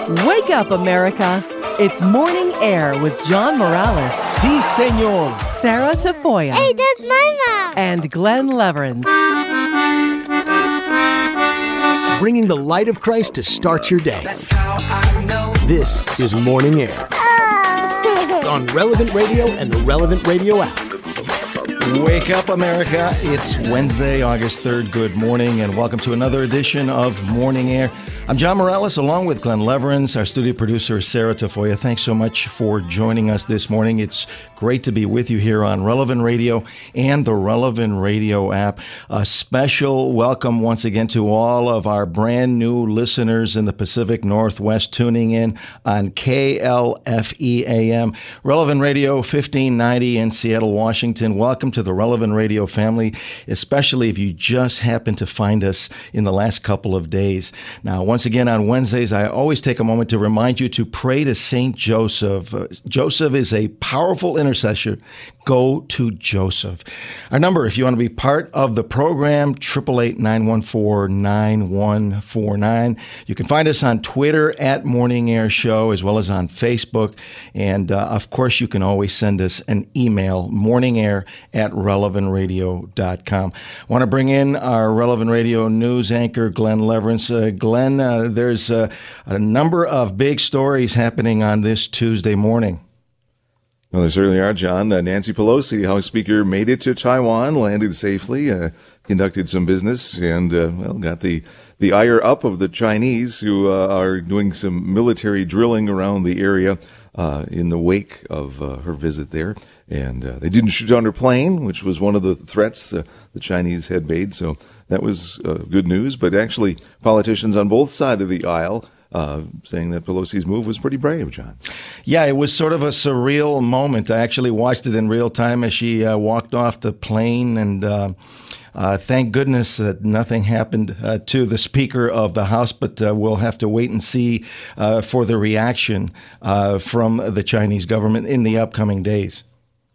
Wake up, America. It's Morning Air with John Morales. Si, senor. Sarah Tafoya. Hey, that's my mom. And Glenn Leverins. Bringing the light of Christ to start your day. That's how I know. This is Morning Air on Relevant Radio and the Relevant Radio app. Wake up, America. It's Wednesday, August 3rd. Good morning, and welcome to another edition of Morning Air. I'm John Morales, along with Glenn Leverins. Our studio producer is Sarah Tafoya. Thanks so much for joining us this morning. It's great to be with you here on Relevant Radio and the Relevant Radio app. A special welcome once again to all of our brand new listeners in the Pacific Northwest tuning in on KLFE AM, Relevant Radio 1590 in Seattle, Washington. Welcome to the Relevant Radio family, especially if you just happen to find us in the last couple of days. Now, once again, on Wednesdays, I always take a moment to remind you to pray to St. Joseph. Joseph is a powerful intercessor. Go to Joseph. Our number, if you want to be part of the program, 888-914-9149. You can find us on Twitter at Morning Air Show, as well as on Facebook. And, of course, you can always send us an email, morningair@relevantradio.com. I want to bring in our Relevant Radio news anchor, Glenn Leverins. Glenn, there's a number of big stories happening on this Tuesday morning. Well, there certainly are, John. Nancy Pelosi, House Speaker, made it to Taiwan, landed safely, conducted some business, and, got the ire up of the Chinese, who are doing some military drilling around the area in the wake of her visit there. And they didn't shoot down her plane, which was one of the threats the Chinese had made. So that was good news. But actually, politicians on both sides of the aisle saying that Pelosi's move was pretty brave, John. Yeah, it was sort of a surreal moment. I actually watched it in real time as she walked off the plane, and thank goodness that nothing happened to the Speaker of the House, but we'll have to wait and see for the reaction from the Chinese government in the upcoming days.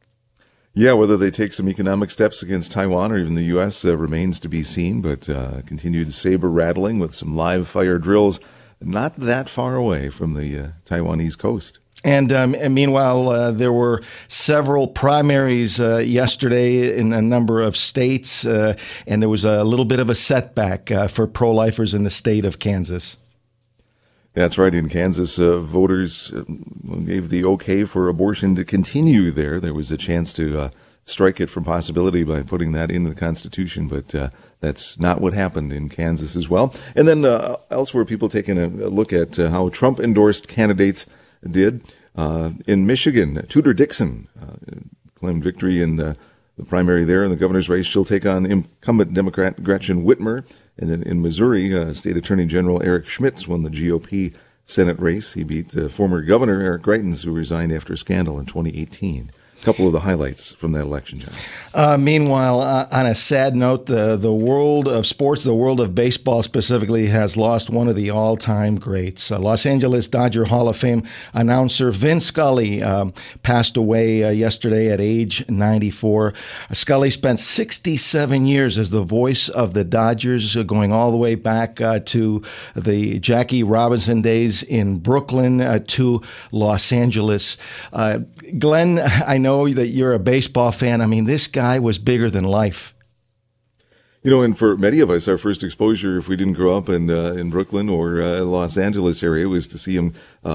Yeah, whether they take some economic steps against Taiwan or even the U.S. Remains to be seen, but continued saber rattling with some live fire drills not that far away from the Taiwanese coast. And meanwhile, there were several primaries yesterday in a number of states, and there was a little bit of a setback for pro-lifers in the state of Kansas. That's right. In Kansas, voters gave the okay for abortion to continue there. There was a chance to strike it from possibility by putting that in the Constitution, but that's not what happened in Kansas as well. And then elsewhere, people taking a look at how Trump-endorsed candidates did. In Michigan, Tudor Dixon claimed victory in the primary there in the governor's race. She'll take on incumbent Democrat Gretchen Whitmer. And then in Missouri, State Attorney General Eric Schmitz won the GOP Senate race. He beat former Governor Eric Greitens, who resigned after a scandal in 2018. A couple of the highlights from that election, John. Meanwhile, on a sad note, the world of sports, the world of baseball specifically, has lost one of the all-time greats. Los Angeles Dodger Hall of Fame announcer Vin Scully passed away yesterday at age 94. Scully spent 67 years as the voice of the Dodgers, going all the way back to the Jackie Robinson days in Brooklyn to Los Angeles. Glenn, I know that you're a baseball fan. I mean, this guy was bigger than life. You know, and for many of us, our first exposure, if we didn't grow up in Brooklyn or Los Angeles area, was to see him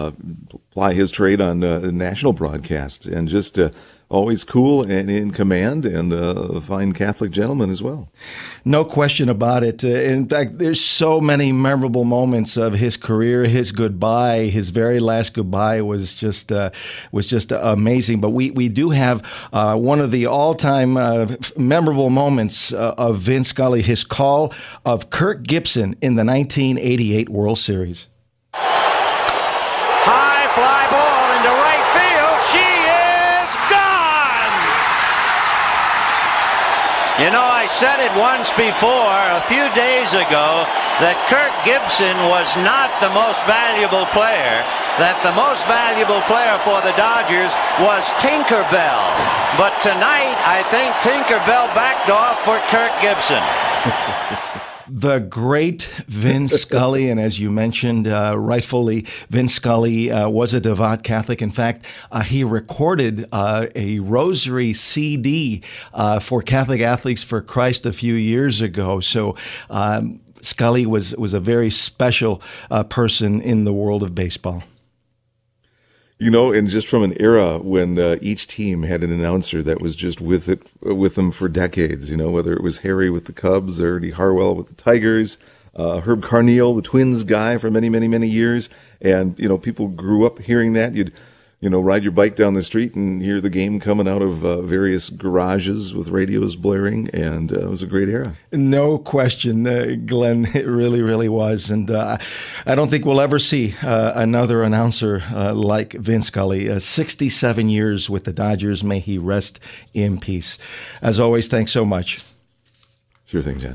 ply his trade on national broadcasts, and just always cool and in command, and a fine Catholic gentleman as well. No question about it. In fact, there's so many memorable moments of his career. His goodbye, his very last goodbye, was just amazing. But we do have one of the all-time memorable moments of Vin Scully, his call of Kirk Gibson in the 1988 World Series. High fly ball into right field. She is gone! You know, I said it once before, a few days ago, that Kirk Gibson was not the most valuable player, that the most valuable player for the Dodgers was Tinkerbell. But tonight, I think Tinkerbell backed off for Kirk Gibson. The great Vin Scully, and as you mentioned, rightfully, Vin Scully was a devout Catholic. In fact, he recorded a rosary CD for Catholic Athletes for Christ a few years ago. So Scully was a very special person in the world of baseball. You know, and just from an era when each team had an announcer that was just with them for decades, you know, whether it was Harry with the Cubs or Ernie Harwell with the Tigers, Herb Carneal, the Twins guy for many, many, many years. And, you know, people grew up hearing that. You'd, you know, ride your bike down the street and hear the game coming out of various garages with radios blaring, and it was a great era. No question, Glenn, it really, really was. And I don't think we'll ever see another announcer like Vin Scully. 67 years with the Dodgers. May he rest in peace. As always, thanks so much. Sure thing, John.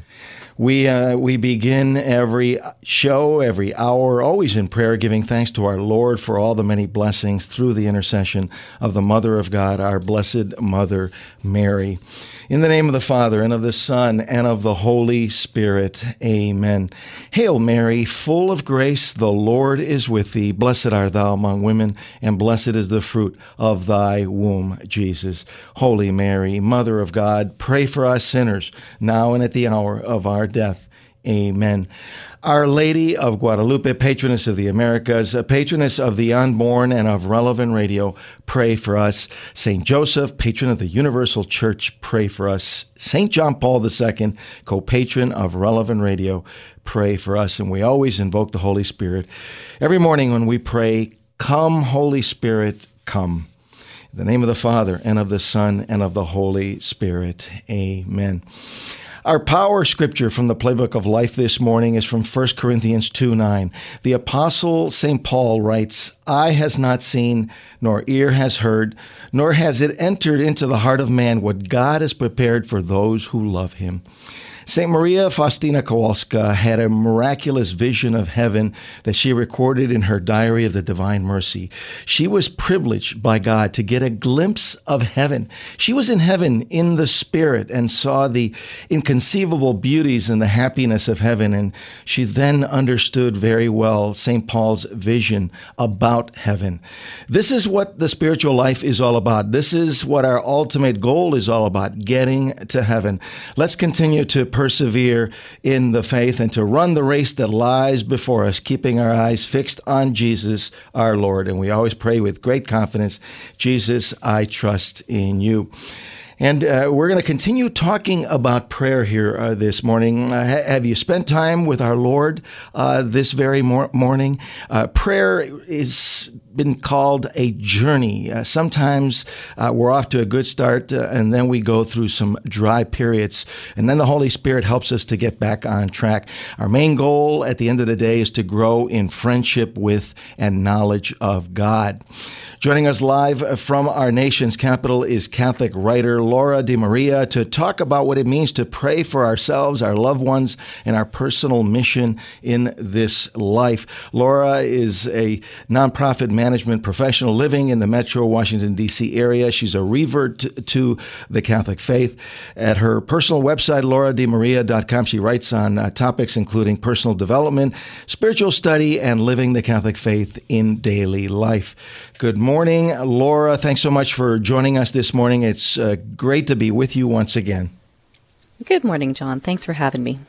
We begin every show, every hour, always in prayer, giving thanks to our Lord for all the many blessings through the intercession of the Mother of God, our Blessed Mother Mary. In the name of the Father, and of the Son, and of the Holy Spirit. Amen. Hail Mary, full of grace, the Lord is with thee. Blessed art thou among women, and blessed is the fruit of thy womb, Jesus. Holy Mary, Mother of God, pray for us sinners, now and at the hour of our death. Amen. Our Lady of Guadalupe, patroness of the Americas, patroness of the unborn and of Relevant Radio, pray for us. St. Joseph, patron of the Universal Church, pray for us. St. John Paul II, co-patron of Relevant Radio, pray for us. And we always invoke the Holy Spirit. Every morning when we pray, come, Holy Spirit, come. In the name of the Father, and of the Son, and of the Holy Spirit. Amen. Our power scripture from the Playbook of Life this morning is from 1 Corinthians 2:9. The Apostle St. Paul writes, "Eye has not seen, nor ear has heard, nor has it entered into the heart of man what God has prepared for those who love him." St. Maria Faustina Kowalska had a miraculous vision of heaven that she recorded in her Diary of the Divine Mercy. She was privileged by God to get a glimpse of heaven. She was in heaven in the Spirit and saw the inconceivable beauties and the happiness of heaven. And she then understood very well St. Paul's vision about heaven. This is what the spiritual life is all about. This is what our ultimate goal is all about, getting to heaven. Let's continue to persevere in the faith and to run the race that lies before us, keeping our eyes fixed on Jesus, our Lord. And we always pray with great confidence, Jesus, I trust in you. And we're going to continue talking about prayer here this morning. Have you spent time with our Lord this very morning? Prayer is been called a journey. Sometimes we're off to a good start and then we go through some dry periods, and then the Holy Spirit helps us to get back on track. Our main goal at the end of the day is to grow in friendship with and knowledge of God. Joining us live from our nation's capital is Catholic writer Laura DeMaria to talk about what it means to pray for ourselves, our loved ones, and our personal mission in this life. Laura is a nonprofit management professional living in the Metro Washington, D.C. area. She's a revert to the Catholic faith. At her personal website, laurademaria.com, she writes on topics including personal development, spiritual study, and living the Catholic faith in daily life. Good morning, Laura. Thanks so much for joining us this morning. It's great to be with you once again. Good morning, John. Thanks for having me.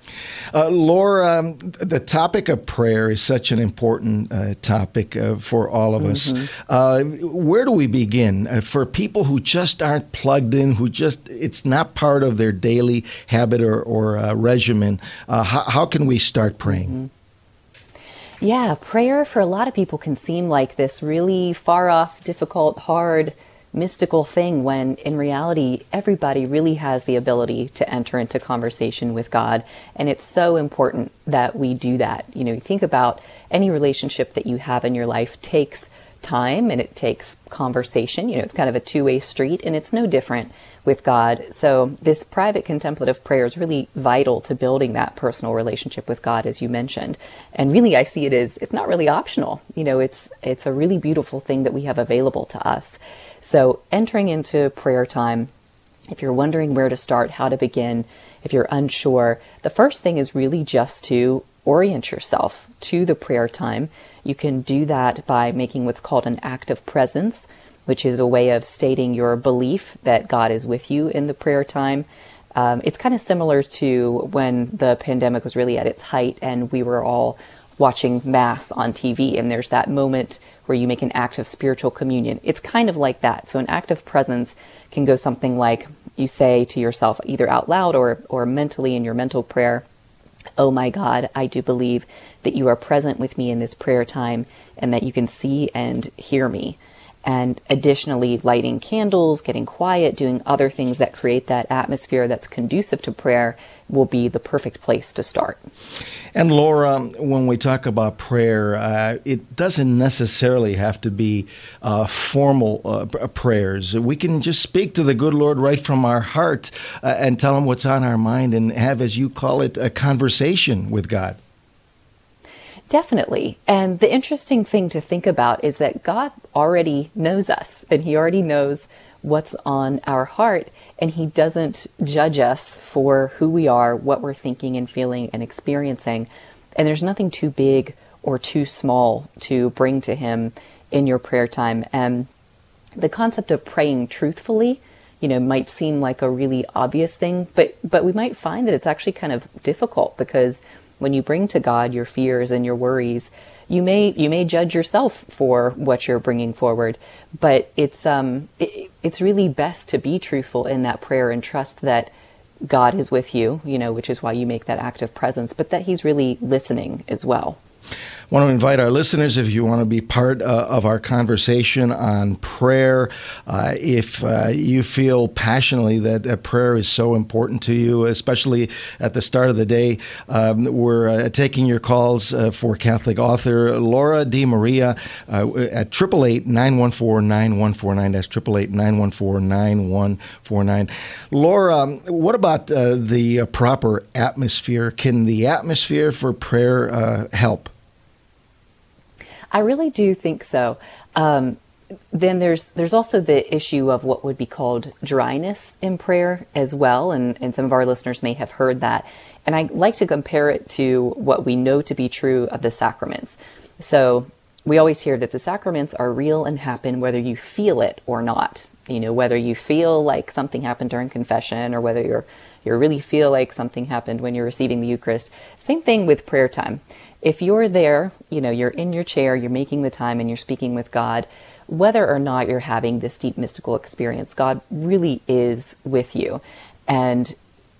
Laura, the topic of prayer is such an important topic for all of us. Where do we begin? For people who just aren't plugged in, it's not part of their daily habit or regimen, how can we start praying? Yeah, prayer for a lot of people can seem like this really far off, difficult, hard, mystical thing when in reality, everybody really has the ability to enter into conversation with God. And it's so important that we do that. You know, you think about any relationship that you have in your life takes time and it takes conversation. You know, it's kind of a two-way street, and it's no different with God. So this private contemplative prayer is really vital to building that personal relationship with God, as you mentioned. And really, I see it as, it's not really optional. You know, it's a really beautiful thing that we have available to us. So entering into prayer time, if you're wondering where to start, how to begin, if you're unsure, the first thing is really just to orient yourself to the prayer time. You can do that by making what's called an act of presence, which is a way of stating your belief that God is with you in the prayer time. It's kind of similar to when the pandemic was really at its height and we were all watching Mass on TV, and there's that moment where you make an act of spiritual communion. It's kind of like that. So an act of presence can go something like you say to yourself, either out loud or mentally in your mental prayer, "Oh my God, I do believe that you are present with me in this prayer time and that you can see and hear me." And additionally, lighting candles, getting quiet, doing other things that create that atmosphere that's conducive to prayer will be the perfect place to start. And Laura, when we talk about prayer, it doesn't necessarily have to be formal prayers. We can just speak to the good Lord right from our heart and tell him what's on our mind and have, as you call it, a conversation with God. Definitely. And the interesting thing to think about is that God already knows us, and he already knows what's on our heart, and he doesn't judge us for who we are, what we're thinking and feeling and experiencing. And there's nothing too big or too small to bring to him in your prayer time. And the concept of praying truthfully, might seem like a really obvious thing, but we might find that it's actually kind of difficult, because when you bring to God your fears and your worries, you may judge yourself for what you're bringing forward. But it's really best to be truthful in that prayer and trust that God is with you, which is why you make that act of presence, but that he's really listening as well. I want to invite our listeners, if you want to be part of our conversation on prayer, if you feel passionately that prayer is so important to you, especially at the start of the day, we're taking your calls for Catholic author Laura DiMaria at 888-914-9149. That's 888-914-9149. Laura, what about the proper atmosphere? Can the atmosphere for prayer help? I really do think so. Then there's also the issue of what would be called dryness in prayer as well, and some of our listeners may have heard that. And I like to compare it to what we know to be true of the sacraments. So we always hear that the sacraments are real and happen whether you feel it or not. Whether you feel like something happened during confession or whether you really feel like something happened when you're receiving the Eucharist. Same thing with prayer time. If you're there, you're in your chair, you're making the time and you're speaking with God, whether or not you're having this deep mystical experience, God really is with you. And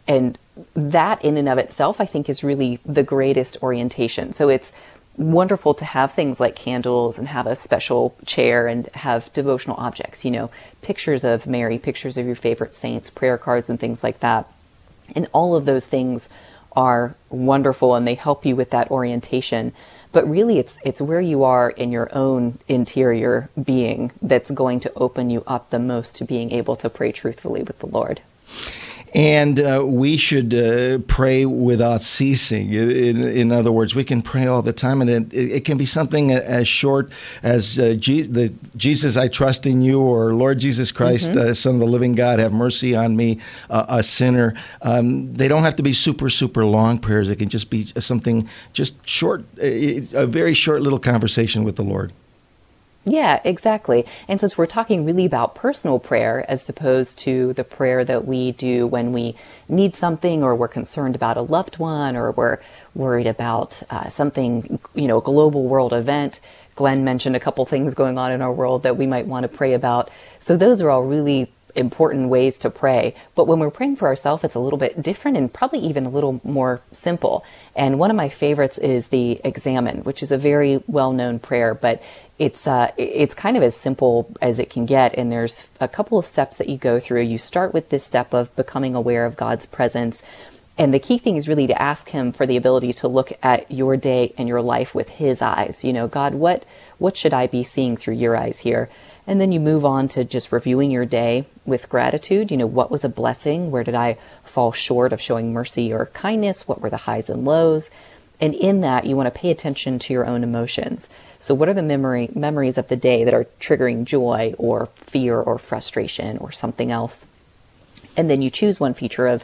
that in and of itself, I think, is really the greatest orientation. So it's wonderful to have things like candles and have a special chair and have devotional objects, pictures of Mary, pictures of your favorite saints, prayer cards and things like that. And all of those things are wonderful and they help you with that orientation. But really it's where you are in your own interior being that's going to open you up the most to being able to pray truthfully with the Lord. And we should pray without ceasing. In other words, we can pray all the time, and it can be something as short as Jesus, I trust in you, or Lord Jesus Christ, Son of the living God, have mercy on me, a sinner. They don't have to be super, super long prayers. It can just be something just short, a very short little conversation with the Lord. Yeah, exactly. And since we're talking really about personal prayer as opposed to the prayer that we do when we need something or we're concerned about a loved one or we're worried about something, a global world event, Glenn mentioned a couple things going on in our world that we might want to pray about. So those are all really important ways to pray. But when we're praying for ourselves, it's a little bit different and probably even a little more simple. And one of my favorites is the Examen, which is a very well-known prayer, but it's kind of as simple as it can get. And there's a couple of steps that you go through. You start with this step of becoming aware of God's presence. And the key thing is really to ask him for the ability to look at your day and your life with his eyes. God, what should I be seeing through your eyes here? And then you move on to just reviewing your day with gratitude. What was a blessing? Where did I fall short of showing mercy or kindness? What were the highs and lows? And in that, you want to pay attention to your own emotions. So what are the memories of the day that are triggering joy or fear or frustration or something else? And then you choose one feature of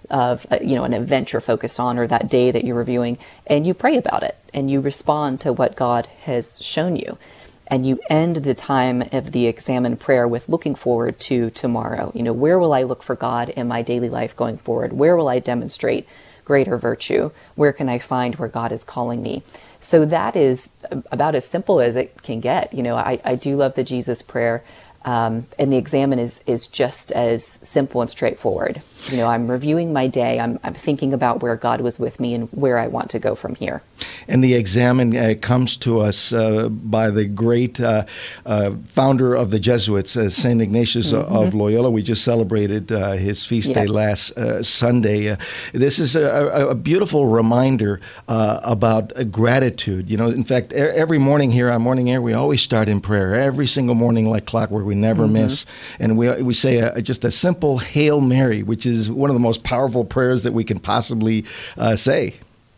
of an event you're focused on or that day that you're reviewing, and you pray about it and you respond to what God has shown you. And you end the time of the examine prayer with looking forward to tomorrow. Where will I look for God in my daily life going forward? Where will I demonstrate greater virtue? Where can I find where God is calling me? So that is about as simple as it can get. I do love the Jesus prayer. And the examine is just as simple and straightforward. I'm reviewing my day. I'm thinking about where God was with me and where I want to go from here. And the examine comes to us by the great founder of the Jesuits, St. Ignatius of Loyola. We just celebrated his feast day last Sunday. This is a beautiful reminder about gratitude. In fact, every morning here on Morning Air, we always start in prayer. Every single morning, like clockwork, we never miss. And we say just a simple Hail Mary, which is one of the most powerful prayers that we can possibly say.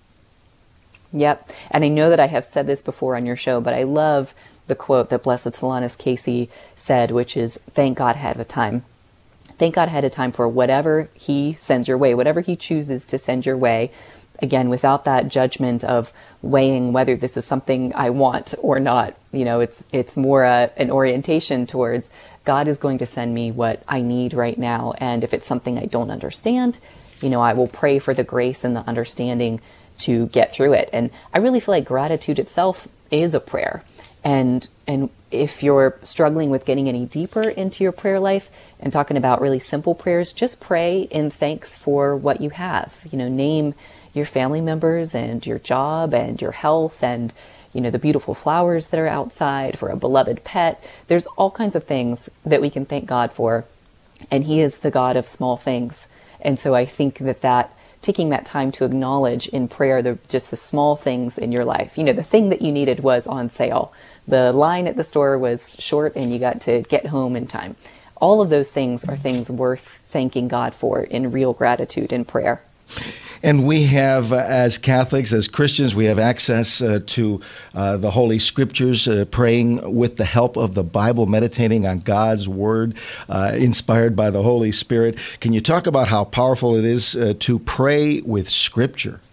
Yep. And I know that I have said this before on your show, but I love the quote that Blessed Solanus Casey said, which is, thank God ahead of time. Thank God ahead of time for whatever he sends your way, whatever he chooses to send your way. Again, without that judgment of weighing whether this is something I want or not. It's more an orientation towards God is going to send me what I need right now. And if it's something I don't understand, I will pray for the grace and the understanding to get through it. And I really feel like gratitude itself is a prayer. And if you're struggling with getting any deeper into your prayer life and talking about really simple prayers, just pray in thanks for what you have. Name your family members and your job and your health and, the beautiful flowers that are outside, for a beloved pet. There's all kinds of things that we can thank God for. And he is the God of small things. And so I think that taking that time to acknowledge in prayer just the small things in your life. The thing that you needed was on sale. The line at the store was short and you got to get home in time. All of those things are things worth thanking God for in real gratitude in prayer. And we have, as Catholics, as Christians, we have access to the Holy Scriptures, praying with the help of the Bible, meditating on God's Word, inspired by the Holy Spirit. Can you talk about how powerful it is to pray with Scripture?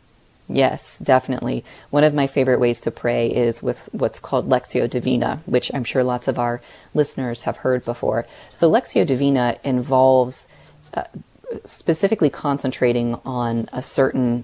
Yes, definitely. One of my favorite ways to pray is with what's called Lectio Divina, which I'm sure lots of our listeners have heard before. So Lectio Divina involves specifically concentrating on a certain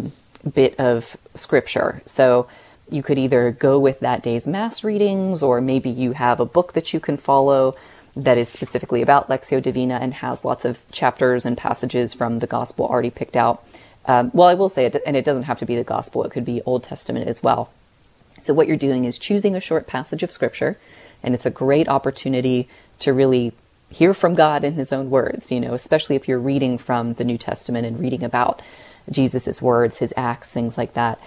bit of scripture. So you could either go with that day's mass readings, or maybe you have a book that you can follow that is specifically about Lectio Divina and has lots of chapters and passages from the gospel already picked out. Well, I will say it, and it doesn't have to be the gospel. It could be Old Testament as well. So what you're doing is choosing a short passage of scripture, and it's a great opportunity to really hear from God in his own words, especially if you're reading from the New Testament and reading about Jesus's words, his acts, things like that.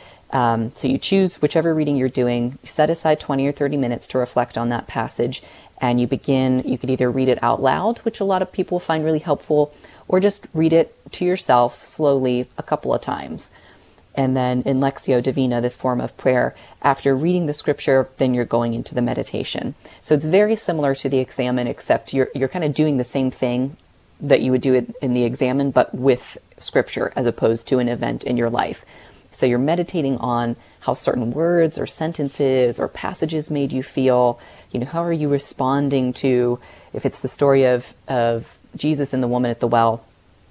So you choose whichever reading you're doing, set aside 20 or 30 minutes to reflect on that passage, and you could either read it out loud, which a lot of people find really helpful, or just read it to yourself slowly a couple of times. And then in Lectio Divina, this form of prayer, after reading the scripture, then you're going into the meditation. So it's very similar to the examine, except you're kind of doing the same thing that you would do in the examine, but with scripture as opposed to an event in your life. So you're meditating on how certain words or sentences or passages made you feel. How are you responding to, if it's the story of Jesus and the woman at the well,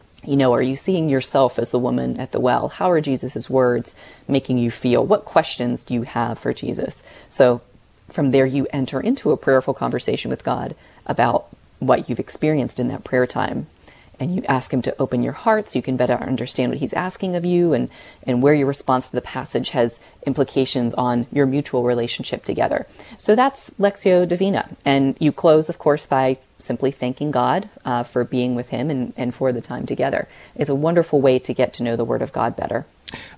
are you seeing yourself as the woman at the well? How are Jesus's words making you feel? What questions do you have for Jesus? So from there, you enter into a prayerful conversation with God about what you've experienced in that prayer time. And you ask him to open your heart so you can better understand what he's asking of you, and where your response to the passage has implications on your mutual relationship together. So that's Lectio Divina. And you close, of course, by simply thanking God for being with him and for the time together. It's a wonderful way to get to know the Word of God better.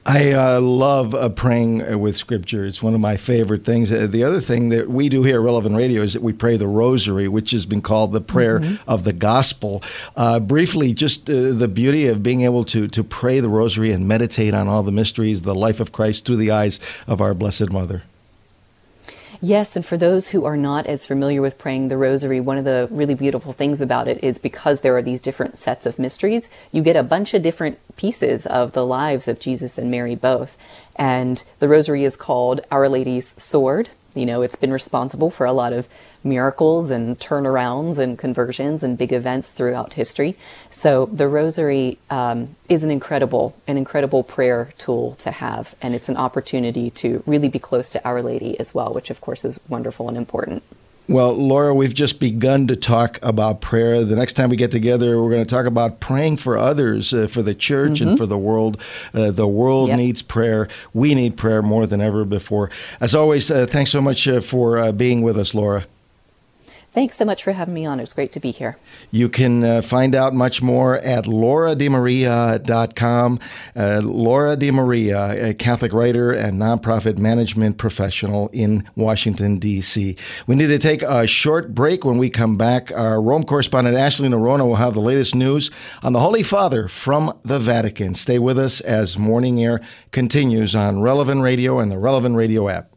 I love praying with Scripture. It's one of my favorite things. The other thing that we do here at Relevant Radio is that we pray the Rosary, which has been called the prayer of the gospel. Briefly, just the beauty of being able to pray the Rosary and meditate on all the mysteries, the life of Christ through the eyes of our Blessed Mother. Yes, and for those who are not as familiar with praying the rosary, one of the really beautiful things about it is because there are these different sets of mysteries, you get a bunch of different pieces of the lives of Jesus and Mary both. And the rosary is called Our Lady's Sword. You know, it's been responsible for a lot of miracles and turnarounds and conversions and big events throughout history. So the rosary is an incredible prayer tool to have, and it's an opportunity to really be close to Our Lady as well, which of course is wonderful and important. Well, Laura, we've just begun to talk about prayer. The next time we get together, we're going to talk about praying for others, for the church and for the world. The world needs prayer. We need prayer more than ever before. As always, thanks so much for being with us, Laura. Thanks so much for having me on. It's great to be here. You can find out much more at laurademaria.com. Laura DeMaria, a Catholic writer and nonprofit management professional in Washington, D.C. We need to take a short break. When we come back, our Rome correspondent Ashley Noronha will have the latest news on the Holy Father from the Vatican. Stay with us as Morning Air continues on Relevant Radio and the Relevant Radio app.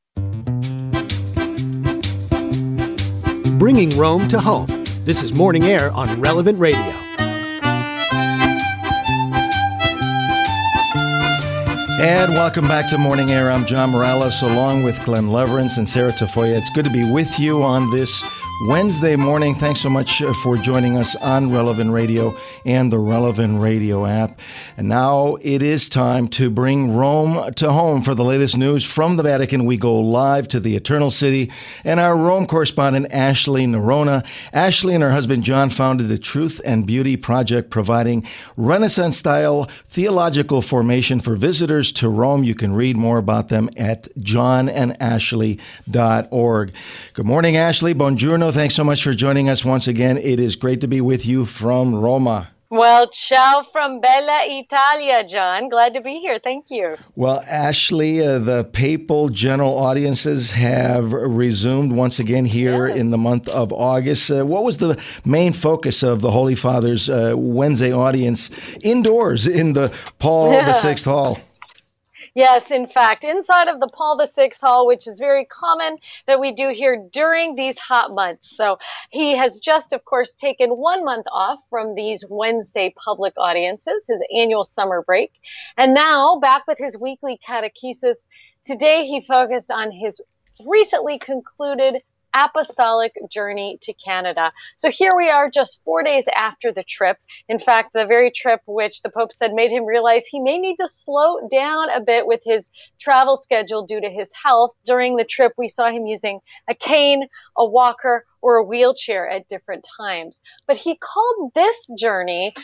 Bringing Rome to home. This is Morning Air on Relevant Radio. And welcome back to Morning Air. I'm John Morales, along with Glenn Leverance and Sarah Tafoya. It's good to be with you on this Wednesday morning. Thanks so much for joining us on Relevant Radio and the Relevant Radio app. And now it is time to bring Rome to home. For the latest news from the Vatican, we go live to the Eternal City, and our Rome correspondent, Ashley Noronha. Ashley and her husband, John, founded the Truth and Beauty Project, providing Renaissance-style theological formation for visitors to Rome. You can read more about them at johnandashley.org. Good morning, Ashley. Buongiorno. Thanks so much for joining us once again. It is great to be with you from Roma. Well, ciao from Bella Italia, John. Glad to be here. Thank you. Well, Ashley, the papal general audiences have resumed once again here in the month of August. What was the main focus of the Holy Father's Wednesday audience indoors in the Paul VI Hall? Yes, in fact, inside of the Paul VI Hall, which is very common that we do here during these hot months. So he has just, of course, taken 1 month off from these Wednesday public audiences, his annual summer break. And now back with his weekly catechesis. Today he focused on his recently concluded apostolic journey to Canada. So here we are just 4 days after the trip. In fact, the very trip which the Pope said made him realize he may need to slow down a bit with his travel schedule due to his health. During the trip, we saw him using a cane, a walker, or a wheelchair at different times. But he called this journey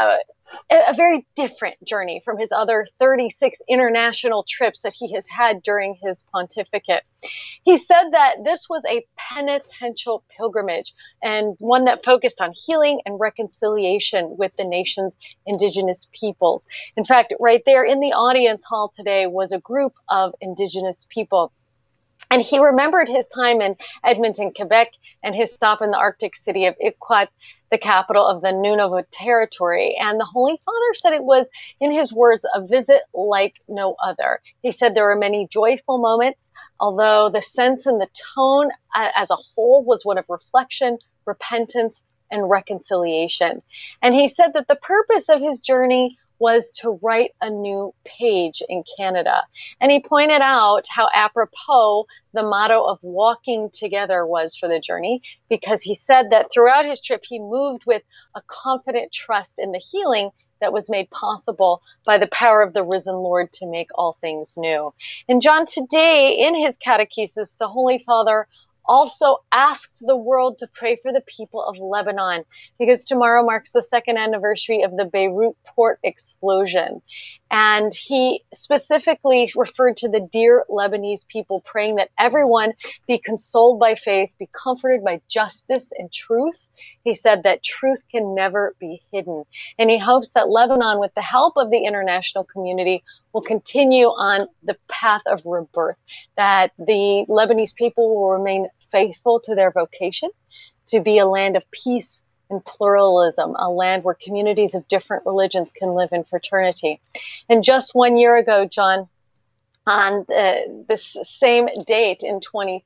a very different journey from his other 36 international trips that he has had during his pontificate. He said that this was a penitential pilgrimage and one that focused on healing and reconciliation with the nation's indigenous peoples. In fact, right there in the audience hall today was a group of indigenous people. And he remembered his time in Edmonton, Quebec, and his stop in the Arctic city of Iqaluit, the capital of the Nunavut territory. And the Holy Father said it was, in his words, a visit like no other. He said there were many joyful moments, although the sense and the tone as a whole was one of reflection, repentance, and reconciliation. And he said that the purpose of his journey was to write a new page in Canada. And he pointed out how apropos the motto of walking together was for the journey, because he said that throughout his trip, he moved with a confident trust in the healing that was made possible by the power of the risen Lord to make all things new. And John, today in his catechesis, the Holy Father also asked the world to pray for the people of Lebanon, because tomorrow marks the second anniversary of the Beirut port explosion. And he specifically referred to the dear Lebanese people, praying that everyone be consoled by faith, be comforted by justice and truth. He said that truth can never be hidden. And he hopes that Lebanon, with the help of the international community, will continue on the path of rebirth, that the Lebanese people will remain faithful to their vocation to be a land of peace and pluralism, a land where communities of different religions can live in fraternity. And just 1 year ago, John, on this same date in 2020,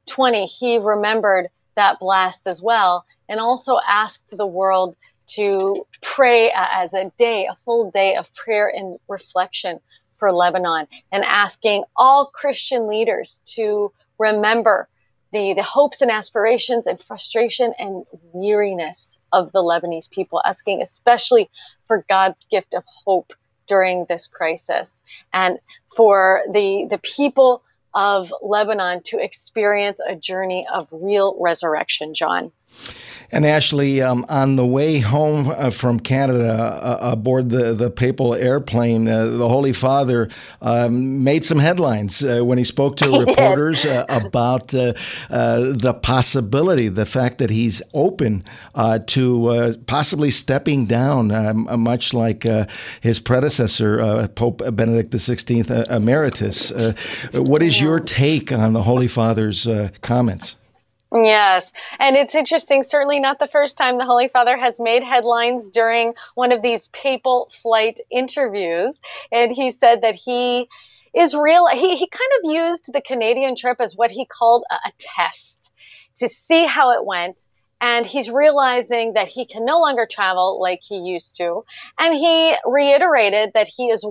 2020, he remembered that blast as well, and also asked the world to pray as a full day of prayer and reflection for Lebanon, and asking all Christian leaders to remember the hopes and aspirations and frustration and weariness of the Lebanese people, asking especially for God's gift of hope during this crisis, and for the people of Lebanon to experience a journey of real resurrection, John. And Ashley, on the way home from Canada, aboard the papal airplane, the Holy Father made some headlines when he spoke to reporters about the possibility, the fact that he's open to possibly stepping down, much like his predecessor, Pope Benedict XVI Emeritus. What is your take on the Holy Father's comments? Yes. And it's interesting, certainly not the first time the Holy Father has made headlines during one of these papal flight interviews. And he said that he kind of used the Canadian trip as what he called a test to see how it went. And he's realizing that he can no longer travel like he used to. And he reiterated that he's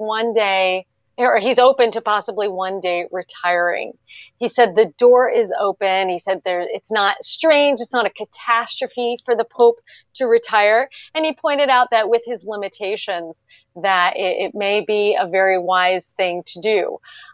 open to possibly one day retiring. He said the door is open. He said it's not strange. It's not a catastrophe for the Pope to retire. And he pointed out that with his limitations, that it may be a very wise thing to do.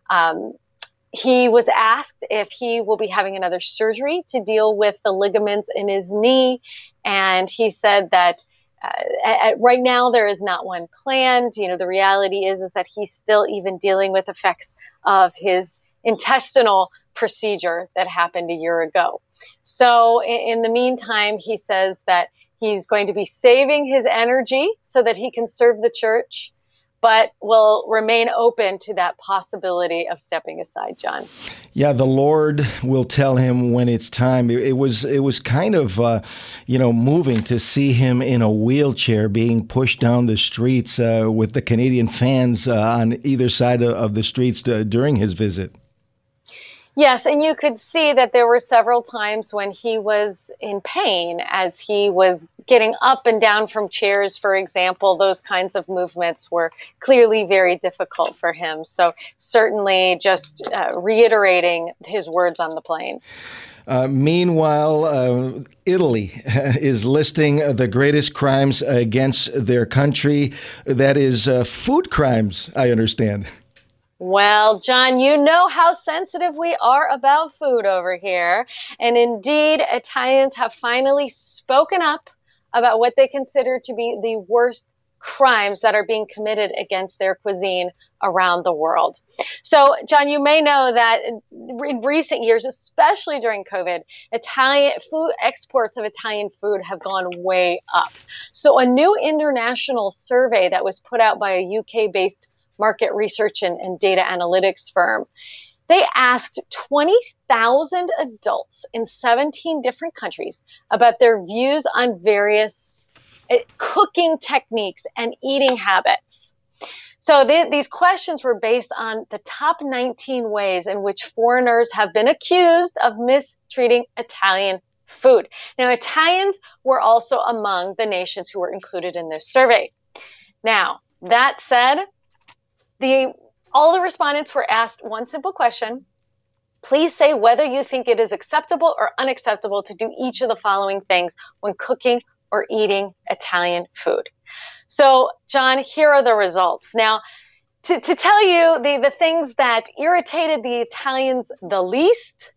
He was asked if he will be having another surgery to deal with the ligaments in his knee. And he said that right now, there is not one planned. The reality is that he's still even dealing with effects of his intestinal procedure that happened a year ago. So in the meantime, he says that he's going to be saving his energy so that he can serve the church, but will remain open to that possibility of stepping aside, John. Yeah, the Lord will tell him when it's time. It was kind of, moving to see him in a wheelchair being pushed down the streets with the Canadian fans on either side of the streets during his visit. Yes, and you could see that there were several times when he was in pain as he was getting up and down from chairs, for example. Those kinds of movements were clearly very difficult for him. So certainly just reiterating his words on the plane. Meanwhile, Italy is listing the greatest crimes against their country. That is food crimes, I understand. Well, John, you know how sensitive we are about food over here. And indeed, Italians have finally spoken up about what they consider to be the worst crimes that are being committed against their cuisine around the world. So, John, you may know that in recent years, especially during COVID, Italian food exports of Italian food have gone way up. So a new international survey that was put out by a UK-based market research and data analytics firm, they asked 20,000 adults in 17 different countries about their views on various cooking techniques and eating habits. So these questions were based on the top 19 ways in which foreigners have been accused of mistreating Italian food. Now, Italians were also among the nations who were included in this survey. Now, that said, all the respondents were asked one simple question. Please say whether you think it is acceptable or unacceptable to do each of the following things when cooking or eating Italian food. So, John, here are the results. Now, to tell you the things that irritated the Italians the least,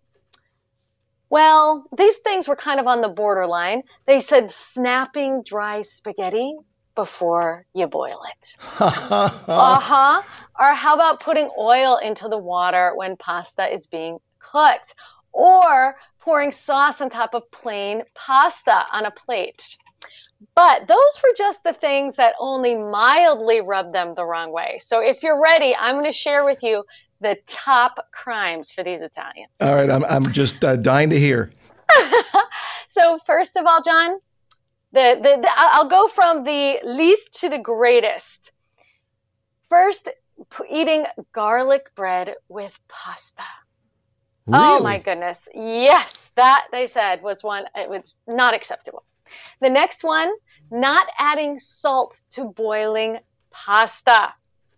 well, these things were kind of on the borderline. They said snapping dry spaghetti before you boil it. Or how about putting oil into the water when pasta is being cooked? Or pouring sauce on top of plain pasta on a plate. But those were just the things that only mildly rubbed them the wrong way. So if you're ready, I'm going to share with you the top crimes for these Italians. All right, I'm just dying to hear. So first of all, John, I'll go from the least to the greatest. First, eating garlic bread with pasta. Really? Oh my goodness. Yes, that they said was one, it was not acceptable. The next one, not adding salt to boiling pasta.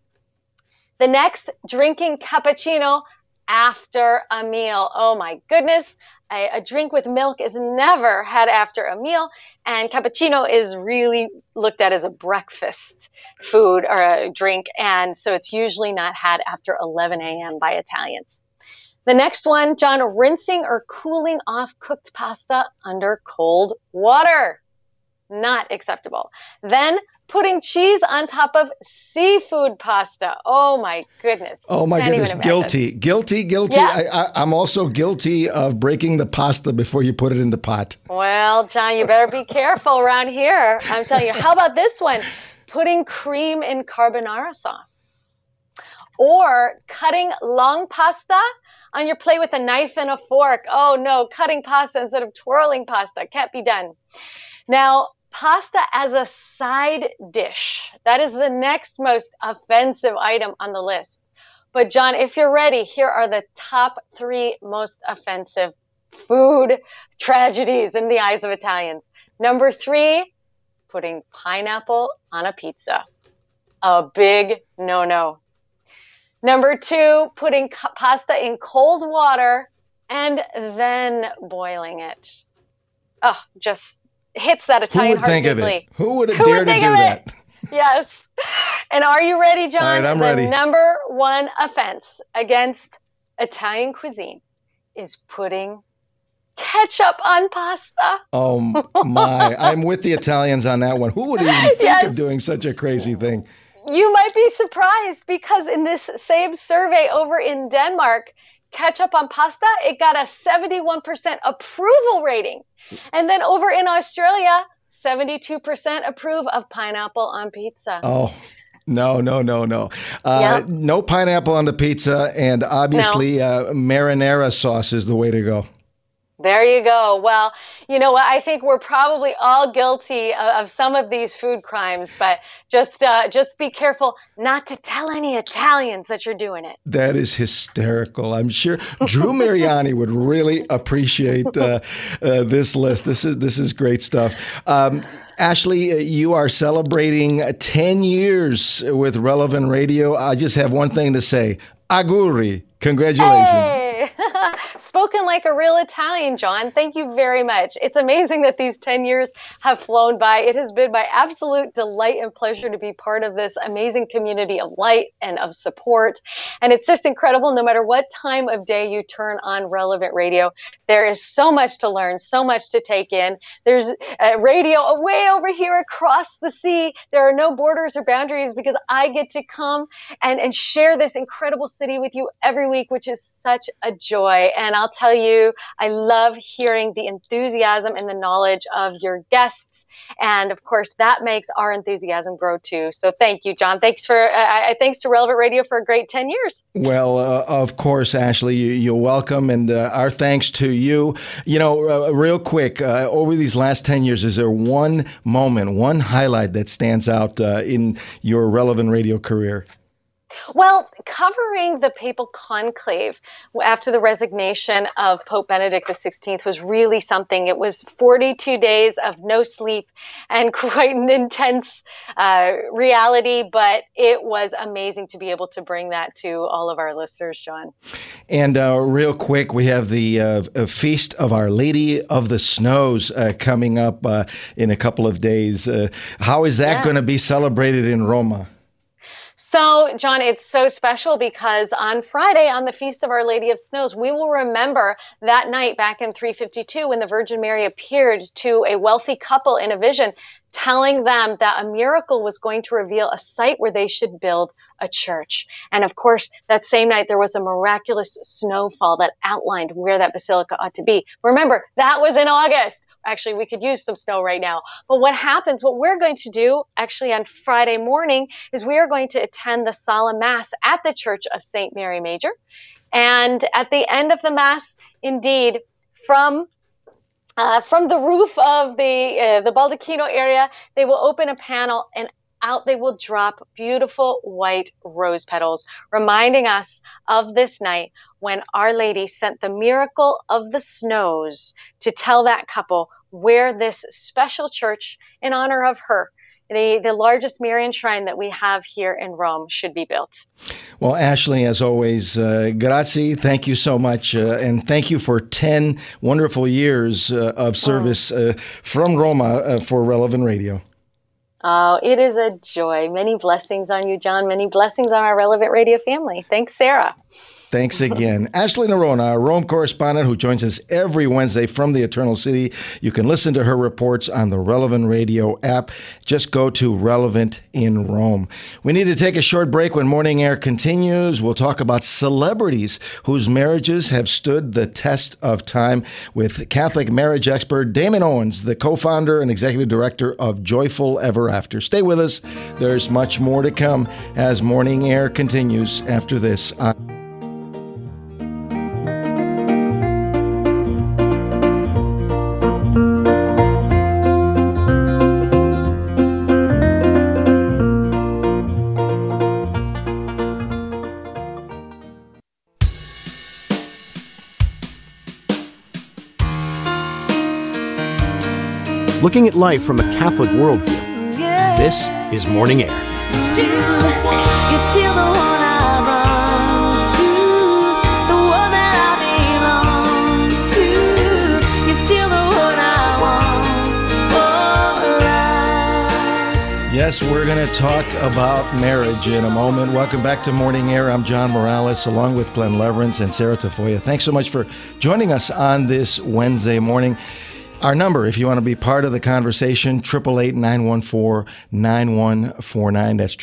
The next, drinking cappuccino after a meal. Oh my goodness. A drink with milk is never had after a meal, and cappuccino is really looked at as a breakfast food or a drink, and so it's usually not had after 11 a.m. by Italians. The next one, John, rinsing or cooling off cooked pasta under cold water. Not acceptable. Then putting cheese on top of seafood pasta. Oh my goodness. Oh my goodness. Guilty. Yeah. I'm also guilty of breaking the pasta before you put it in the pot. Well, John, you better be careful around here. I'm telling you. How about this one? Putting cream in carbonara sauce. Or cutting long pasta on your plate with a knife and a fork. Oh no, cutting pasta instead of twirling pasta. Can't be done. Now, pasta as a side dish. That is the next most offensive item on the list. But John, if you're ready, here are the top 3 most offensive food tragedies in the eyes of Italians. Number 3, putting pineapple on a pizza. A big no-no. Number 2, putting pasta in cold water and then boiling it. Oh, just hits that Italian heart deeply. Who would have dared to do that? Yes. And are you ready, John? All right, I'm ready. The number 1 offense against Italian cuisine is putting ketchup on pasta. Oh my. I'm with the Italians on that one. Who would even think of doing such a crazy thing? You might be surprised because in this same survey over in Denmark, ketchup on pasta, it got a 71% approval rating. And then over in Australia, 72% approve of pineapple on pizza. Oh, no. No pineapple on the pizza, and obviously marinara sauce is the way to go. There you go. Well, you know what? I think we're probably all guilty of some of these food crimes, but just be careful not to tell any Italians that you're doing it. That is hysterical. I'm sure Drew Mariani would really appreciate this list. This is great stuff. Ashley, you are celebrating 10 years with Relevant Radio. I just have one thing to say. Auguri. Congratulations. Hey! Spoken like a real Italian, John. Thank you very much. It's amazing that these 10 years have flown by. It has been my absolute delight and pleasure to be part of this amazing community of light and of support. And it's just incredible. No matter what time of day you turn on Relevant Radio, there is so much to learn, so much to take in. There's radio way over here across the sea. There are no borders or boundaries because I get to come and share this incredible city with you every week, which is such a joy. And I'll tell you, I love hearing the enthusiasm and the knowledge of your guests. And of course, that makes our enthusiasm grow too. So thank you, John. Thanks to Relevant Radio for a great 10 years. Well, of course, Ashley, you're welcome. And our thanks to you. You know, real quick, over these last 10 years, is there one moment, one highlight that stands out in your Relevant Radio career? Well, covering the papal conclave after the resignation of Pope Benedict XVI was really something. It was 42 days of no sleep and quite an intense reality, but it was amazing to be able to bring that to all of our listeners, John. And real quick, we have the Feast of Our Lady of the Snows coming up in a couple of days. How is that going to be celebrated in Roma? So, John, it's so special because on Friday, on the Feast of Our Lady of Snows, we will remember that night back in 352 when the Virgin Mary appeared to a wealthy couple in a vision, telling them that a miracle was going to reveal a site where they should build a church. And of course, that same night, there was a miraculous snowfall that outlined where that basilica ought to be. Remember, that was in August. Actually, we could use some snow right now. But what we're going to do actually on Friday morning is we are going to attend the Solemn Mass at the Church of St. Mary Major. And at the end of the Mass, indeed, from the roof of the Baldacchino area, they will open a panel and out they will drop beautiful white rose petals, reminding us of this night when Our Lady sent the miracle of the snows to tell that couple where this special church in honor of her, the largest Marian shrine that we have here in Rome, should be built. Well, Ashley, as always, grazie. Thank you so much. And thank you for 10 wonderful years of service from Roma for Relevant Radio. Oh, it is a joy. Many blessings on you, John. Many blessings on our Relevant Radio family. Thanks, Sarah. Thanks again. Ashley Nerona, our Rome correspondent who joins us every Wednesday from the Eternal City. You can listen to her reports on the Relevant Radio app. Just go to Relevant in Rome. We need to take a short break. When Morning Air continues, we'll talk about celebrities whose marriages have stood the test of time with Catholic marriage expert Damon Owens, the co-founder and executive director of Joyful Ever After. Stay with us. There's much more to come as Morning Air continues after this. Looking at life from a Catholic worldview. This is Morning Air. You're still the one I run to, the one that I belong to. You're still the one I want for life. Yes, we're going to talk about marriage in a moment. Welcome back to Morning Air. I'm John Morales, along with Glenn Leverance and Sarah Tafoya. Thanks so much for joining us on this Wednesday morning. Our number, if you want to be part of the conversation, 888-914-9149. That's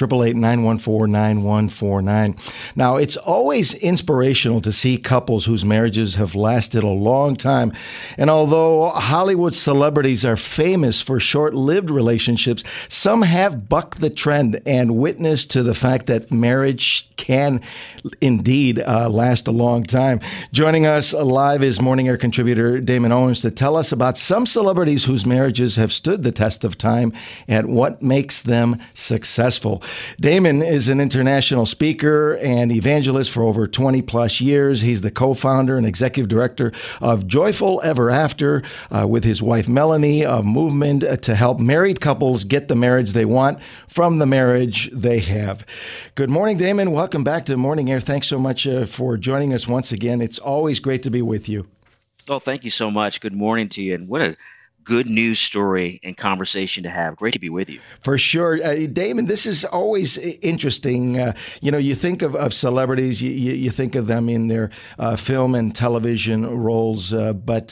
888-914-9149. Now, it's always inspirational to see couples whose marriages have lasted a long time. And although Hollywood celebrities are famous for short-lived relationships, some have bucked the trend and witnessed to the fact that marriage can indeed last a long time. Joining us live is Morning Air contributor Damon Owens to tell us about some celebrities whose marriages have stood the test of time and what makes them successful. Damon is an international speaker and evangelist for over 20 plus years. He's the co-founder and executive director of Joyful Ever After with his wife Melanie, a movement to help married couples get the marriage they want from the marriage they have. Good morning, Damon. Welcome back to Morning Air. Thanks so much for joining us once again. It's always great to be with you. Oh, thank you so much. Good morning to you. And what a good news story and conversation to have. Great to be with you. For sure. Damon, this is always interesting. You think of celebrities, you think of them in their film and television roles, but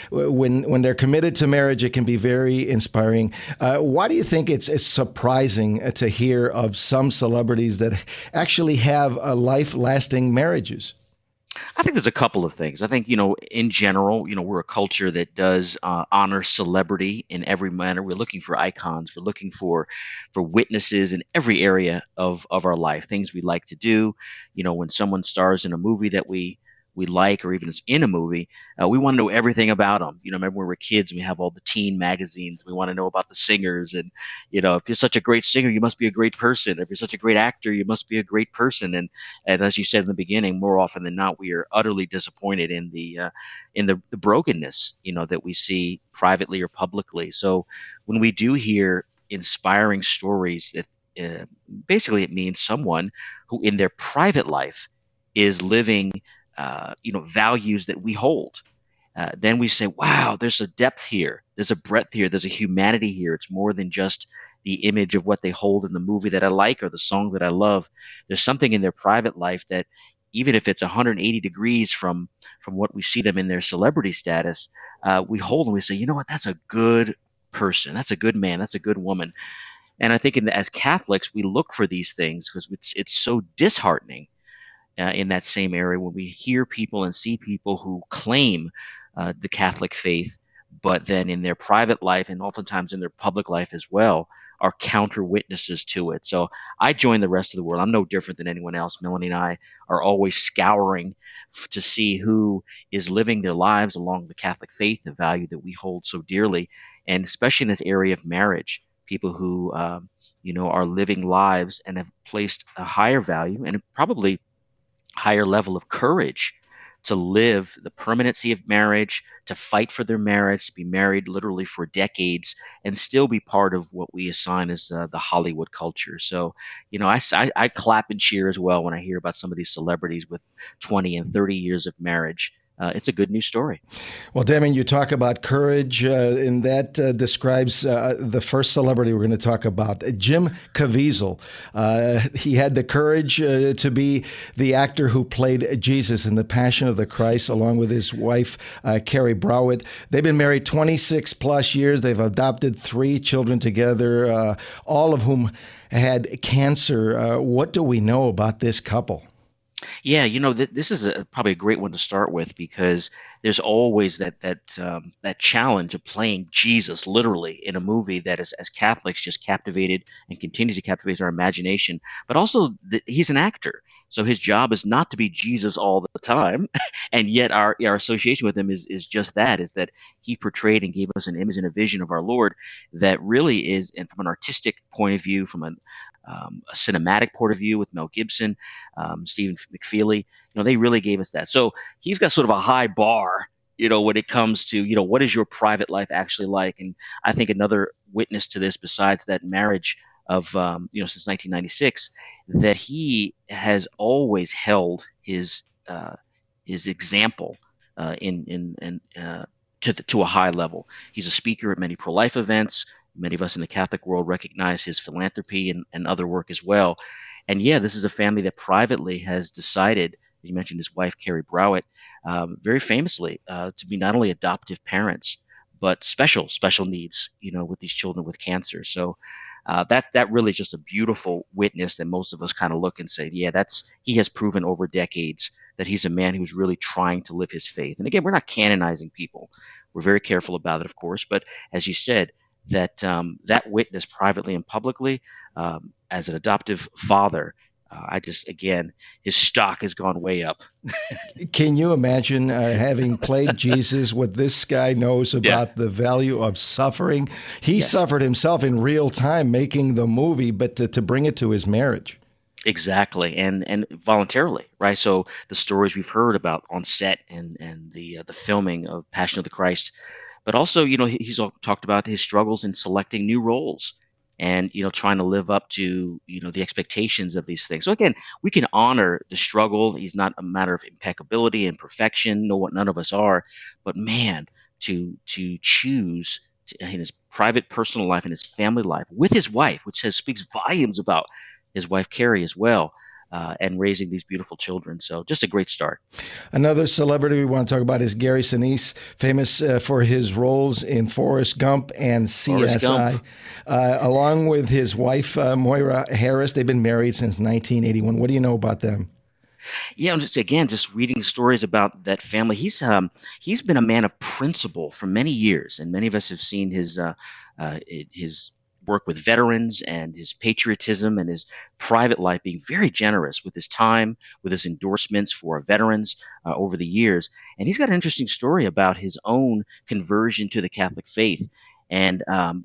when they're committed to marriage, it can be very inspiring. Why do you think it's surprising to hear of some celebrities that actually have life-lasting marriages? I think there's a couple of things. I think, in general, we're a culture that does honor celebrity in every manner. We're looking for icons. We're looking for witnesses in every area of our life, things we like to do. When someone stars in a movie that we like, or even is in a movie, we want to know everything about them. Remember when we were kids and we have all the teen magazines, we want to know about the singers. And, if you're such a great singer, you must be a great person. If you're such a great actor, you must be a great person. And as you said in the beginning, more often than not, we are utterly disappointed in the brokenness, that we see privately or publicly. So when we do hear inspiring stories, that basically it means someone who in their private life is living values that we hold. Then we say, wow, there's a depth here. There's a breadth here. There's a humanity here. It's more than just the image of what they hold in the movie that I like or the song that I love. There's something in their private life that, even if it's 180 degrees from what we see them in their celebrity status, we hold and we say, you know what, that's a good person. That's a good man. That's a good woman. And I think as Catholics, we look for these things because it's so disheartening in that same area when we hear people and see people who claim the Catholic faith, but then in their private life and oftentimes in their public life as well, are counter witnesses to it. So I join the rest of the world. I'm no different than anyone else. Melanie and I are always scouring to see who is living their lives along the Catholic faith, the value that we hold so dearly, and especially in this area of marriage, people who are living lives and have placed a higher value and probably higher level of courage to live the permanency of marriage, to fight for their marriage, to be married literally for decades, and still be part of what we assign as the Hollywood culture. So, I clap and cheer as well when I hear about some of these celebrities with 20 and 30 years of marriage. It's a good news story. Well, Damon, you talk about courage, and that describes the first celebrity we're going to talk about, Jim Caviezel. He had the courage to be the actor who played Jesus in The Passion of the Christ, along with his wife, Carrie Browett. They've been married 26 plus years. They've adopted 3 children together, all of whom had cancer. What do we know about this couple? Yeah, this is probably a great one to start with because there's always that challenge of playing Jesus literally in a movie that as Catholics just captivated and continues to captivate our imagination. But also he's an actor, so his job is not to be Jesus all the time, and yet our association with him is just that, is that he portrayed and gave us an image and a vision of our Lord that really is, and from an artistic point of view, from a cinematic point of view with Mel Gibson, Stephen McFeely, they really gave us that. So he's got sort of a high bar, when it comes to, what is your private life actually like? And I think another witness to this, besides that marriage of, since 1996, that he has always held his example to a high level. He's a speaker at many pro-life events. Many of us in the Catholic world recognize his philanthropy and other work as well. And yeah, this is a family that privately has decided, you mentioned his wife, Carrie Browett, very famously, to be not only adoptive parents, but special needs, with these children with cancer. So that really is just a beautiful witness that most of us kind of look and say, yeah, he has proven over decades that he's a man who's really trying to live his faith. And again, we're not canonizing people. We're very careful about it, of course. But as you said, that witness privately and publicly, as an adoptive father, his stock has gone way up. Can you imagine having played Jesus, what this guy knows about the value of suffering? He suffered himself in real time making the movie, but to bring it to his marriage. Exactly, and voluntarily, right? So the stories we've heard about on set and the filming of Passion of the Christ, but also, he's talked about his struggles in selecting new roles and, trying to live up to, the expectations of these things. So again, we can honor the struggle. He's not a matter of impeccability and perfection. No, none of us are. But man, to choose in his private personal life and his family life with his wife, which speaks volumes about his wife, Carrie, as well. And raising these beautiful children. So just a great start. Another celebrity we want to talk about is Gary Sinise, famous for his roles in Forrest Gump and CSI. Along with his wife, Moira Harris, they've been married since 1981. What do you know about them? Yeah, just reading stories about that family. He's been a man of principle for many years, and many of us have seen his work with veterans and his patriotism and his private life, being very generous with his time, with his endorsements for veterans over the years. And he's got an interesting story about his own conversion to the Catholic faith. And,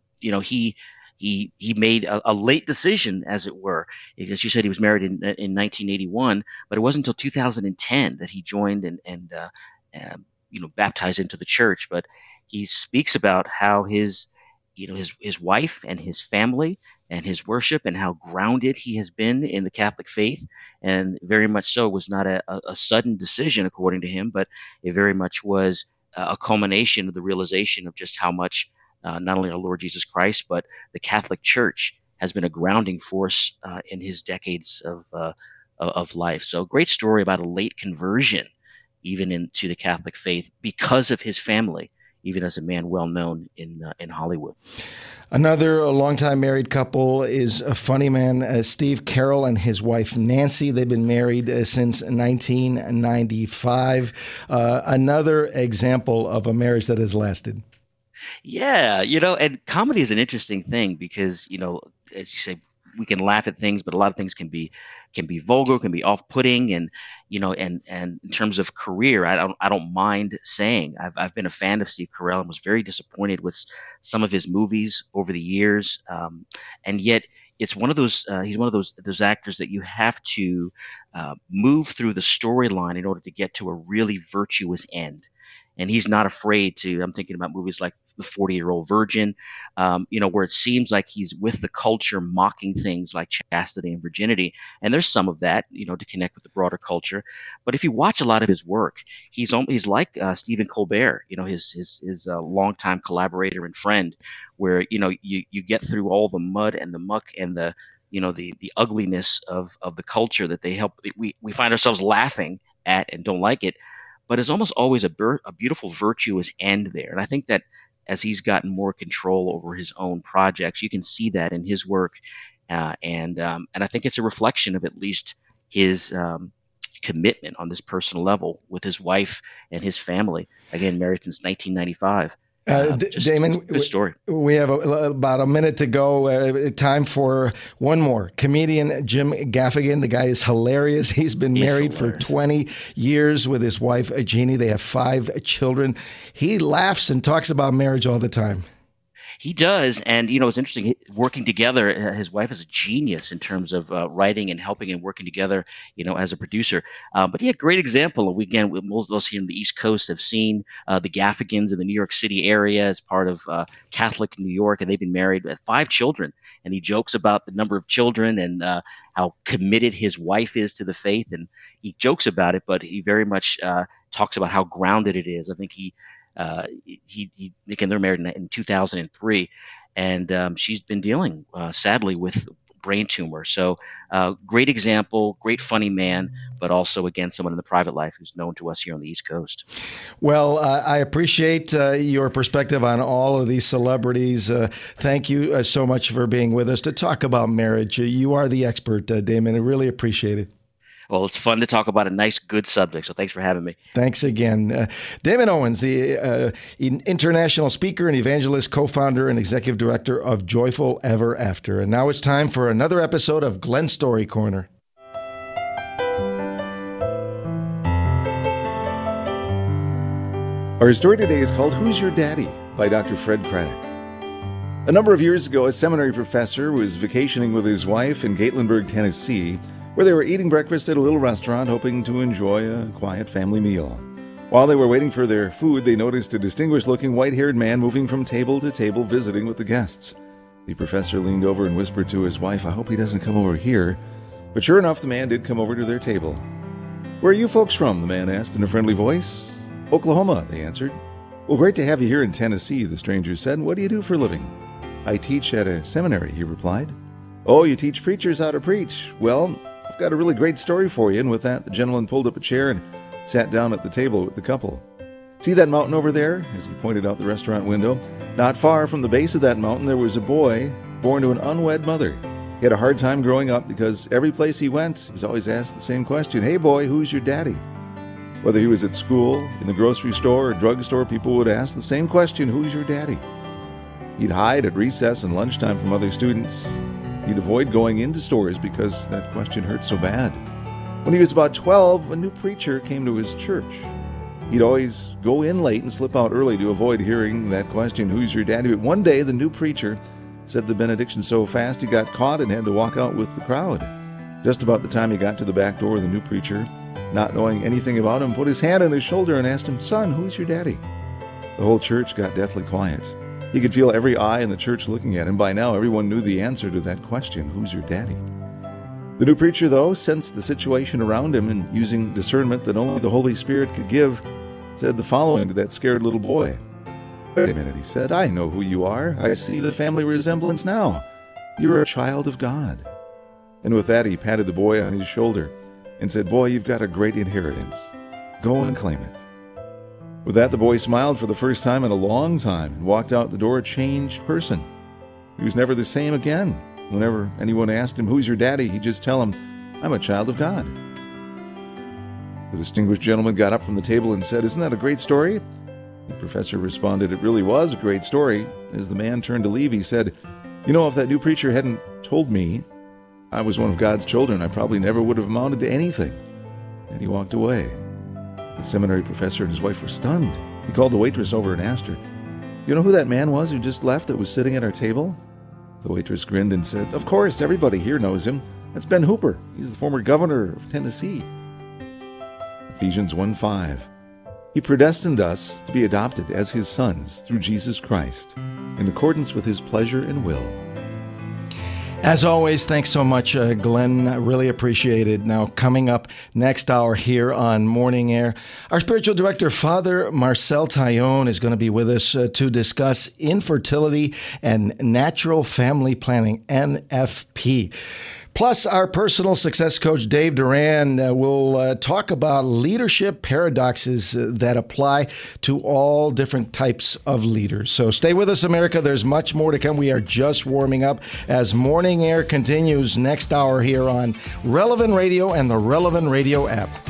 he made a late decision, as it were. As you said, he was married in 1981, but it wasn't until 2010 that he joined and baptized into the church. But he speaks about how his wife and his family and his worship and how grounded he has been in the Catholic faith, and very much so was not a sudden decision, according to him, but it very much was a culmination of the realization of just how much not only our Lord Jesus Christ, but the Catholic Church has been a grounding force in his decades of life. So great story about a late conversion, even into the Catholic faith, because of his family, even as a man well known in Hollywood. Another longtime married couple is a funny man, Steve Carell and his wife Nancy. They've been married since 1995. Another example of a marriage that has lasted. Yeah, and comedy is an interesting thing because, as you say, we can laugh at things, but a lot of things can be vulgar, can be off-putting, and and in terms of career, I don't mind saying I've been a fan of Steve Carell and was very disappointed with some of his movies over the years, and yet it's one of those he's one of those actors that you have to move through the storyline in order to get to a really virtuous end. And he's not afraid to. I'm thinking about movies like The 40-Year-Old Virgin, where it seems like he's with the culture, mocking things like chastity and virginity. And there's some of that, to connect with the broader culture. But if you watch a lot of his work, he's like Stephen Colbert, his longtime collaborator and friend, where you get through all the mud and the muck and the ugliness of the culture that they help. We find ourselves laughing at and don't like it. But it's almost always a beautiful, virtuous end there. And I think that as he's gotten more control over his own projects, you can see that in his work. And I think it's a reflection of at least his commitment on this personal level with his wife and his family. Again, married since 1995. Damon, good story. We have about a minute to go. Time for one more. Comedian Jim Gaffigan. The guy is hilarious. He's been married for 20 years with his wife, Jeannie. They have 5 children. He laughs and talks about marriage all the time. He does, and it's interesting working together. His wife is a genius in terms of writing and helping and working together, as a producer. But he had a great example. Again, most of us here in the East Coast have seen the Gaffigans in the New York City area as part of Catholic New York, and they've been married with 5 children. And he jokes about the number of children and how committed his wife is to the faith, and he jokes about it, but he very much talks about how grounded it is. I think they're married in 2003, and she's been dealing sadly with brain tumor. So great example, great funny man, but also again someone in the private life who's known to us here on the East Coast. Well, I appreciate your perspective on all of these celebrities. Thank you so much for being with us to talk about marriage. You are the expert, Damon. I really appreciate it. Well, it's fun to talk about a nice, good subject, so thanks for having me. Thanks again. Damon Owens, the international speaker and evangelist, co-founder and executive director of Joyful Ever After. And now it's time for another episode of Glenn Story Corner. Our story today is called Who's Your Daddy? By Dr. Fred Craddock. A number of years ago, a seminary professor was vacationing with his wife in Gatlinburg, Tennessee, where they were eating breakfast at a little restaurant, hoping to enjoy a quiet family meal. While they were waiting for their food, they noticed a distinguished-looking white-haired man moving from table to table, visiting with the guests. The professor leaned over and whispered to his wife, "I hope he doesn't come over here." But sure enough, the man did come over to their table. "Where are you folks from?" the man asked in a friendly voice. "Oklahoma," they answered. "Well, great to have you here in Tennessee," the stranger said. "What do you do for a living?" "I teach at a seminary," he replied. "Oh, you teach preachers how to preach. Well, I've got a really great story for you." And with that, the gentleman pulled up a chair and sat down at the table with the couple. "See that mountain over there?" as he pointed out the restaurant window. "Not far from the base of that mountain, there was a boy born to an unwed mother. He had a hard time growing up because every place he went, he was always asked the same question, 'Hey boy, who's your daddy?' Whether he was at school, in the grocery store, or drugstore, people would ask the same question, 'Who's your daddy?' He'd hide at recess and lunchtime from other students. He'd avoid going into stores because that question hurt so bad. When he was about 12, a new preacher came to his church. He'd always go in late and slip out early to avoid hearing that question, 'Who's your daddy?' But one day, the new preacher said the benediction so fast he got caught and had to walk out with the crowd. Just about the time he got to the back door, the new preacher, not knowing anything about him, put his hand on his shoulder and asked him, 'Son, who's your daddy?' The whole church got deathly quiet. He could feel every eye in the church looking at him. By now, everyone knew the answer to that question, 'Who's your daddy?' The new preacher, though, sensed the situation around him and, using discernment that only the Holy Spirit could give, said the following to that scared little boy. "Wait a minute," he said. "I know who you are. I see the family resemblance now. You're a child of God." And with that, he patted the boy on his shoulder and said, "Boy, you've got a great inheritance. Go and claim it." With that, the boy smiled for the first time in a long time and walked out the door a changed person. He was never the same again. Whenever anyone asked him, "Who's your daddy?" he'd just tell them, "I'm a child of God." The distinguished gentleman got up from the table and said, "Isn't that a great story?" The professor responded, "It really was a great story." As the man turned to leave, he said, "You know, if that new preacher hadn't told me I was one of God's children, I probably never would have amounted to anything." And he walked away. The seminary professor and his wife were stunned. He called the waitress over and asked her, "You know who that man was who just left that was sitting at our table?" The waitress grinned and said, "Of course, everybody here knows him. That's Ben Hooper. He's the former governor of Tennessee." Ephesians 1:5. He predestined us to be adopted as his sons through Jesus Christ, in accordance with his pleasure and will. As always, thanks so much, Glenn. I really appreciate it. Now, coming up next hour here on Morning Air, our spiritual director, Father Marcel Taillon, is going to be with us to discuss infertility and natural family planning, NFP. Plus, our personal success coach, Dave Duran, will talk about leadership paradoxes that apply to all different types of leaders. So stay with us, America. There's much more to come. We are just warming up as Morning Air continues next hour here on Relevant Radio and the Relevant Radio app.